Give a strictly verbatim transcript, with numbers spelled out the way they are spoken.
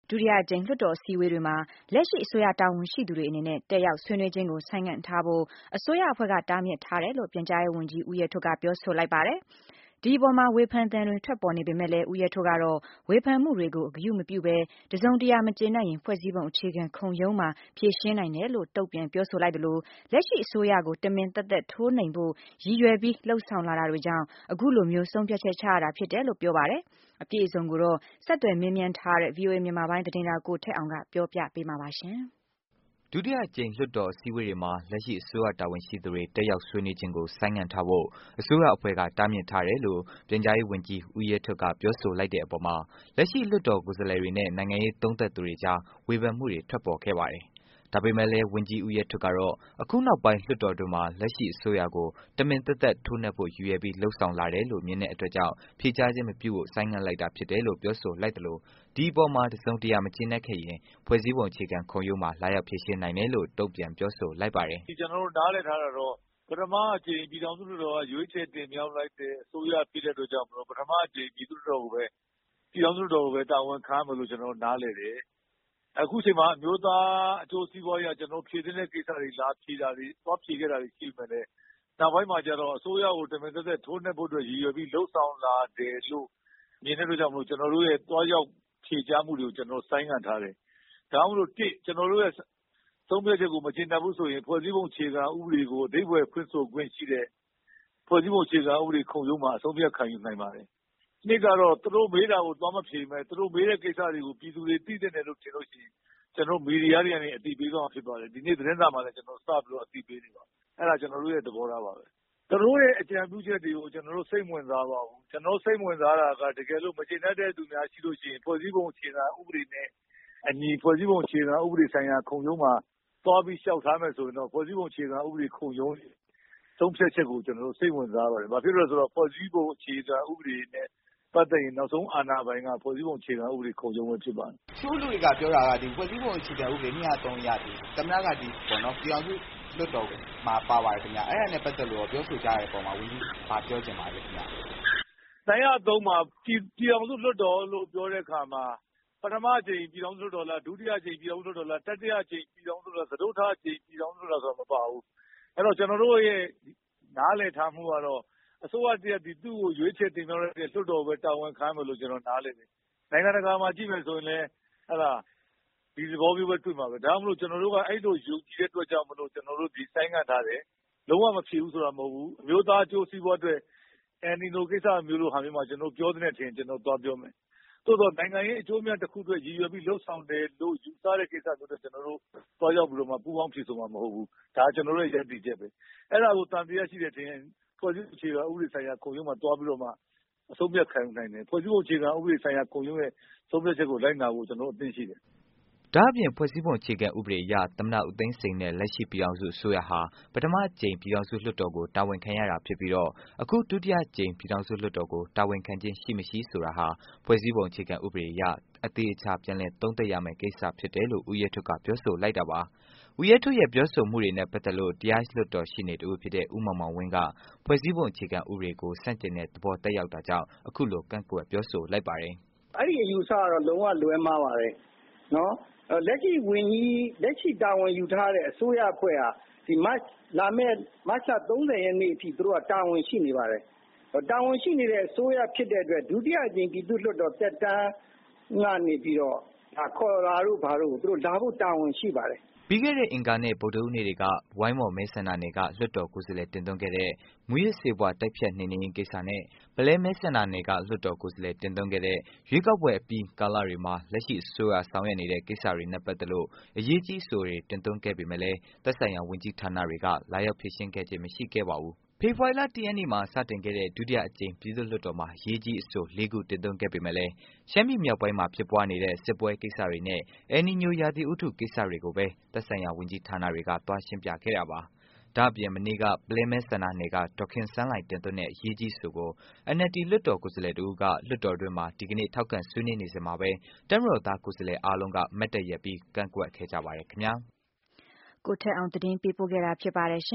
ဒုတိယအကြိမ်လွှတ်တော်အစည်းအဝေးတွေမှာလက်ရှိအစိုးရတာဝန်ရှိသူတွေအနေနဲ့တက်ရောက်ဆွေးနွေးခြင်းကိုဆိုင်းငံ့ထားဖို့အစိုးရအဖွဲ့ကတားမြစ်ထားတယ်လို့ပြန်ကြားရေးဝန်ကြီးဦးရဲထွဋ်ကပြောဆိုလိုက်ပါတယ်။ဒီအပေါ်မှာဝေဖန်သံတွေထွက်ပေါ်နေပေမဲ့လည်းဦးရဲထွဋ်ကတော့ဝေဖန်မှုတွေကိုအဂရုမပြုဘဲတစုံတရာမကျေနပ်ရင်ဖွဲ့စည်းပုံအခြေခံခုံရုံးမှာဖြေရှင်းနိုင်တယ်လို့တုံ့ပြန်ပြောဆိုလိုက်သလိုလက်ရှိအစိုးရကိုတမင်သက်သက်ထိုးနှိမ်ဖို့ရည်ရွယ်ပြီးလှုံ့ဆော်လာတာတွေကြောင့်အခုလိုမျိုးဆုံးဖြတ်ချက်ချရတာဖြစ်တယ်လို့ပြောပါတယ်။အပြည့်အစုံကိုတော့ဆက်သွယ်မေးမြန်းထားတဲ့ ဗွီအိုအေ မြန်မာပိုင်းသတင်းထောက်ကိုထက်အောင်ကပြောပြပေးမှာပါရှင်။ဒုတိယအကြိမ်လွှတ်တော်အစည်းအဝေးတွေမှာလက်ရှိအစိုးရတာဝန်ရှိသူတွေတက်ရောက်ဆွေးနွေးခြင်းကိုဆိုင်းငံ့ထားဖို့အစိုးရအဖွဲ့ကတားမြစ်ထားတယ်လို့ပြန်ကြားရေးဝန်ကြီးဦးရဲထွဋ်ကပြောဆိုလိုက်တဲ့အပေါ်မှာလက်ရှိလွှတ်တော်ကိုယ်စားလှယ်တွေနဲ့နိုင်ငံရေးသုံးသပ်သူတွေကြားဝေဖန်မှုတွေထွက်ပေါ်ခဲ့ပါတယ်။ဒါပေမဲ့လည်းဝန်ကြီးဦးရဲထွဋ်ကတော့အခုနောက်ပိုင်းလွှတ်တော်တွင်မှာလက်ရှိအစိုးရကိုတမင်သက်သက်ထိုးနှက်ဖို့ရည်ရွယ်ပြီးလှုံ့ဆော်လာတယ်လို့မြင်တဲ့အတွက်ကြောင့်ဖြေကြားခြင်းမပြုဖို့ဆိုင်းငံ့လိုက်တာဖြစ်တယ်လို့ပြောဆိုလိုက်သလိုဒီအပေါ်မှာတစုံတရာမကျေနပ်ခဲ့ရင်ဖွဲ့စည်းပုံအခြေခံခုံရုံးမှာလာရောက်ဖြေရှင်းနိုင်တယ်လို့တုံ့ပြန်ပြောဆိုလိုက်ပါတယ်။ကျွန်တော်တို့နားလည်ထားတာတော့ပထမအကြိမ်ပြည်ထောင်စုလွှတ်တော်ကရွေးချယ်တင်မြှောက်လိုက်တဲ့အစိုးရဖြစ်တဲ့အတွက်ကြောင့်မလို့ပထမအကြိမ်ပြည်သူ့လွှတ်တော်ကိုပဲပြည်ထောင်စုလွှတ်တော်ကိုပဲတာဝန်ခံမယ်လို့ကျွန်တော်နားလည်တယ်။အခုချိန်မှာအမျိုးသားအကျိုးစီးပွားရေးကကျွန်တော်ဖြည့်တဲ့ကိစ္စတွေလာဖြည့်တာတွေသွားဖြည့်ခဲ့တာတွေရှိမှလည်းနောက်ပိုင်းမှာကျတော့အစိုးရကိုတမင်သက်သက်ထိုးနှက်ဖို့အတွက်ရည်ရွယ်ပြီးလှုံ့ဆော်လာတယ်လို့မြင်တဲ့အတွက်ကြောင့်မလို့ကျွန်တော်တို့ရဲ့တွားရောက်ဖြည့်ချမှုတွေကိုကျွန်တော်ဆိုင်းငံ့ထားတယ်။ဒါမှမဟုတ်တစ်ကျွန်တော်တို့ရဲ့သုံးပြချက်ကိုမကျေနပ်ဘူးဆိုရင်ဖွဲ့စည်းပုံခြေခံဥပဒေကိုအဓိပ္ပာယ်ဖွင့်ဆိုခွင့်ရှိတဲ့ဖွဲ့စည်းပုံခြေခံဥပဒေခုံရုံးမှာအဆုံးဖြတ်ခံယူနိုင်ပါတယ်။နှစ်ကတော့သူတို့မေးတာကိုသွားမဖြေမဲ့သူတို့မေးတဲ့ကိစ္စတွေကိုပြည်သူတွေသိတဲ့တယ်လို့ထင်လို့ရှိရင်ကျွန်တော်မီဒီယာတွေကနေအသိပေးသွားမှာဖြစ်ပါတယ်။ဒီနေ့သတင်းစာမှာလည်းကျွန်တော်စပြီးတော့အသိပေးနေပါအဲ့ဒါကျွန်တော်တို့ရဲ့သဘောထားပါပဲ။သူတို့ရဲ့အကြံပြုချက်တွေကိုကျွန်တော်တို့စိတ်ဝင်စားပါဘူး။ကျွန်တော်စိတ်ဝင်စားတာကတကယ်လို့မကျေနပ်တဲ့သူများရှိလို့ရှိရင်ဖွဲ့စည်းပုံခြေခံဥပဒေနဲ့အညီဖွဲ့စည်းပုံခြေခံဥပဒေဆိုင်ရာခုံရုံးမှာသွားပြီးလျှောက်ထားမယ်ဆိုရင်တော့ဖွဲ့စည်းပုံအခြေခံဥပဒေခုံရုံးသုံးဖြတ်ချက်ကိုကျွန်တော်တို့စိတ်ဝင်စားပါတယ်။ဘာဖြစ်လို့လဲဆိုတော့ဖွဲ့စည်းပုံအခြေခံဥပဒေနဲ့ပတ်သက်ရင်နောက်ဆုံးအာဏာပိုင်ကဖွဲ့စည်းပုံအခြေခံဥပဒေခုံရုံးပဲဖြစ်ပါတယ်။ချိုးလူတွေကပြောတာကဒီဖွဲ့စည်းပုံအခြေခံဥပဒေနှစ်သုံးရသည်သမ္မတကဒီပေါ့နော်ပြည်အောင်စုလွှတ်တော်မှာပါပါတယ်ခင်ဗျ။အဲ့ဒါနဲ့ပတ်သက်လို့ပြောဆိုကြတဲ့ပုံမှာဝန်ကြီးဗာပြောချင်ပါတယ်ခင်ဗျ။နှစ်သုံးမှာပြည်အောင်စုလွှတ်တော်လို့ပြောတဲ့အခါမှာပထမအကြိမ်ပြည်ထောင်စုလွှတ်တော်လားဒုတိယအကြိမ်ပြည်ထောင်စုလွှတ်တော်လားတတိယအကြိမ်ပြည်ထောင်စုလွှတ်တော်သဒ္ဓဋ္ဌာအကြိမ်ပြည်ထောင်စုလွှတ်တော်ဆိုတာမပါဘူးအဲ့တော့ကျွန်တော်တို့ရဲ့နားလည်ထားမှုကတော့အစိုးရတရက်ဒီသူ့ကိုရွေးချယ်တင်မြှောက်လိုက်တဲ့လွှတ်တော်ပဲတာဝန်ခံမယ်လို့ကျွန်တော်နားလည်တယ်နိုင်ငံတကာမှာကြည့်မယ်ဆိုရင်လည်းအဲ့ဒါဒီသဘောမျိုးပဲတွေ့မှာပဲဒါမှမဟုတ်ကျွန်တော်တို့ကအဲ့လိုယူကြည်တဲ့အတွက်ကြောင့်မလို့ကျွန်တော်တို့ဒီဆိုင်ငံ့ထားတယ်လုံးဝမဖြစ်ဘူးဆိုတာမဟုတ်ဘူးအမျိုးသားအကျိုးစီးပွားအတွက်အန်ဒီနိုကိစ္စမျိုးလိုဟာမျိုးမှာကျွန်တော်ပြောတဲ့ထင်ကျွန်တော်သွားပြောမယ်သို့တော့နိုင်ငံရေးအကျိုးများတစ်ခုအတွက်ရည်ရွယ်ပြီးလှုပ်ဆောင်တယ်လို့ယူဆတဲ့ကိစ္စမျိုးတွေကျွန်တော်တို့သွားရောက်ပြီးတော့မှပူးပေါင်းဖြေဆိုမှာမဟုတ်ဘူးဒါကျွန်တော်တို့ရဲ့ရည်တည်ချက်ပဲအဲ့ဒါကိုတန်တရားရှိတဲ့တင်ဖွဲ့စည်းအခြေခံဥပဒေဆိုင်ရာခုံရုံးမှာတွားပြီးတော့မှအဆုံးဖြတ်ခံနိုင်တယ်ဖွဲ့စည်းအခြေခံဥပဒေဆိုင်ရာခုံရုံးရဲ့ဆုံးဖြတ်ချက်ကိုလိုက်နာဖို့ကျွန်တော်အသင့်ရှိတယ်ဒါအပြင်ဖွဲ့စည်းပုံအခြေခံဥပဒေအရသမ္မတဦးသိန်းစိန်နဲ့လက်ရှိပြည်အောင်စုအစိုးရဟာပထမအကြိမ်ပြည်အောင်စုလွှတ်တော်ကိုတာဝန်ခံရတာဖြစ်ပြီးတော့အခုဒုတိယအကြိမ်ပြည်အောင်စုလွှတ်တော်ကိုတာဝန်ခံခြင်းရှိမရှိဆိုတာဟာဖွဲ့စည်းပုံအခြေခံဥပဒေအရအသေးအချာပြန်လည်သုံးသပ်ရမယ့်ကိစ္စဖြစ်တယ်လို့ဦးရဲထွဋ်ကပြောဆိုလိုက်တာပါ။ဦးရဲထွဋ်ရဲ့ပြောဆိုမှုတွေနဲ့ပတ်သက်လို့တရားလွှတ်တော်ရှေ့နေတဦးဖြစ်တဲ့ဦးမောင်မောင်ဝင်းကဖွဲ့စည်းပုံအခြေခံဥပဒေကိုဆန့်ကျင်တဲ့သဘောသက်ရောက်တာကြောင့်အခုလိုကန့်ကွက်ပြောဆိုလိုက်ပါတယ်။အဲ့ဒီအယူဆကတော့လုံးဝလွဲမှားပါတယ်နော်လက်ရှိဝန်ကြီးလက်ရှိတာဝန်ယူထားတဲ့အစိုးရအဖွဲ့ဟာဒီမတ်လာမယ့်မတ်လသုံးဆယ်ရက်နေ့အထိသူတို့ကတာဝန်ရှိနေပါတယ်တာဝန်ရှိနေတဲ့အစိုးရဖြစ်တဲ့အတွက်ဒုတိယအကြိမ်ပြည်သူ့လွှတ်တော်တက်တန်းကနေပြီးတော့ဒါခေါ်လာတို့ဘာလို့သူတို့လာဖို့တာဝန်ရှိပါတယ်ပြီးခဲ့တဲ့အင်္ဂါနဲ့ဗုဒ္ဓဟူးနေ့တွေကဝိုင်းမော်မဲဆန္ဒနယ်ကလွှတ်တော်ကိုယ်စားလှယ်တင်သွင်းခဲ့တဲ့မူရစ်စေဘွားတိုက်ဖြတ်နှိမ်နင်းရေးကိစ္စနဲ့ပလဲမဲဆန္ဒနယ်ကလွှတ်တော်ကိုယ်စားလှယ်တင်သွင်းခဲ့တဲ့ရွေးကောက်ပွဲအပြီးကာလတွေမှာလက်ရှိအစိုးရဆောင်ရွက်နေတဲ့ကိစ္စတွေနဲ့ပတ်သက်လို့အရေးကြီးအဆိုတွေတင်သွင်းခဲ့ပေမဲ့လည်းသက်ဆိုင်ရာဝန်ကြီးဌာနတွေကလာရောက်ဖြေရှင်းခဲ့ခြင်းမရှိခဲ့ပါဘူး။ဖေဖော်ဝါရီလတစ်ရက်နေ့မှာစတင်ခဲ့တဲ့ဒုတိယအကြိမ်ပြည်သူ့လွှတ်တော်မှာအရေးကြီးအဆိုလေးခုတင်သွင်းခဲ့ပေမဲ့လည်းရှမ်းပြည်မြောက်ပိုင်းမှာဖြစ်ပွားနေတဲ့စစ်ပွဲကိစ္စတွေနဲ့အယ်နီညိုရာသီဥတုကိစ္စတွေကိုပဲသက်ဆိုင်ရာဝန်ကြီးဌာနတွေကသွားရှင်းပြခဲ့တာပါ။ဒါ့အပြင်မနေ့ကပလဲမဲဆန္ဒနယ်ကဒေါက်ခင်စန်းလှိုင်တင်သွင်းတဲ့အရေးကြီးအဆိုကို အန်အယ်လ်ဒီလွှတ်တော်ကိုယ်စားလှယ်တဦးကလွှတ်တော်တွင်းမှာဒီကနေ့ထောက်ခံဆွေးနွေးနေစဉ်မှာပဲတပ်မတော်သားကိုယ်စားလှယ်အားလုံးကမတ်တပ်ရပ်ပြီးကန့်ကွက်ခဲ့ကြပါတယ်ခင်ဗျာ။ကိုထက်အောင်သတင်းပေးပို့ခဲ့တာဖြစ်ပါတယ်